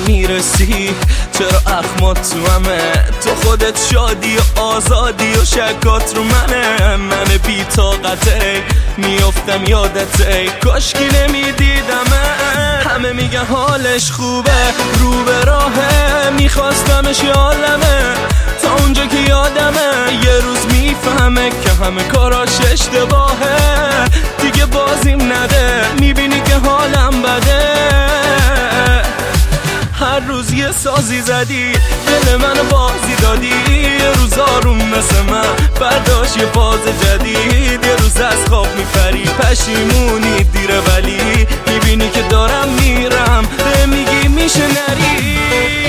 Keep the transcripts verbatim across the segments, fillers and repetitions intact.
میرسی؟ چرا اخمات تو همه؟ تو خودت شادی و آزادی و شکات رو منه. من بی طاقته میافتم یادته، کاشکی نمیدیدمه. همه میگن حالش خوبه رو به راهه، میخواستمش یالمه تا اونجا که یادمه. یه روز میفهمه که همه کاراش اشتباهه، دیگه بازیم نده، میبینی که حالم بده. هر روز یه سازی زدی، دل منو بازی دادی. یه روز آروم مثل من برداشت یه فاز جدید. یه روز از خواب میپری پشیمونی دیره، ولی میبینی که دارم میرم به میگی میشه نری.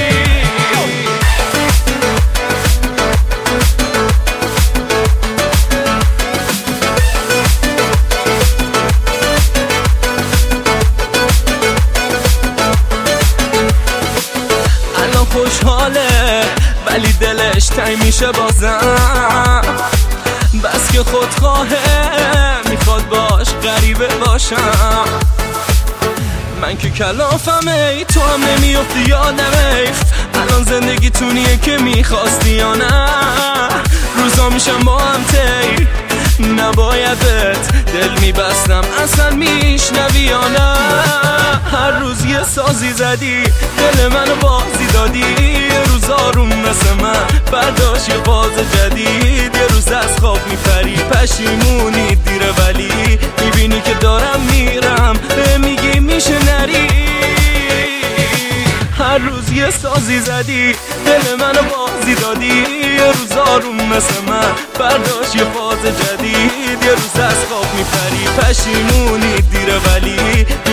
خوشحاله ولی دلش تنگ میشه بازم، بس که خودخواهه میخواد باش غریبه باشم. من که کلافم ای تو هم نمیافتی یادم ای. الان زندگی تونیه که میخواستی یا نه؟ روزا میشم با هم تی نبایدت دل میبستم اصلا میشنوی یا نه؟ هر روز یه سازی زدی، دل منو بازی دادی. یه روز آروم مثل من برداشت یه فاز جدید. یه روز از خواب میپری پشیمونی دیره، ولی میبینی که دارم میرم به میگی میشه نری. هر روز یه سازی زدی، دل منو بازی دادی. یه روز آروم مثل من برداشت یه فاز جدید. یه روز از خواب میپری پشیمونی دیره، ولی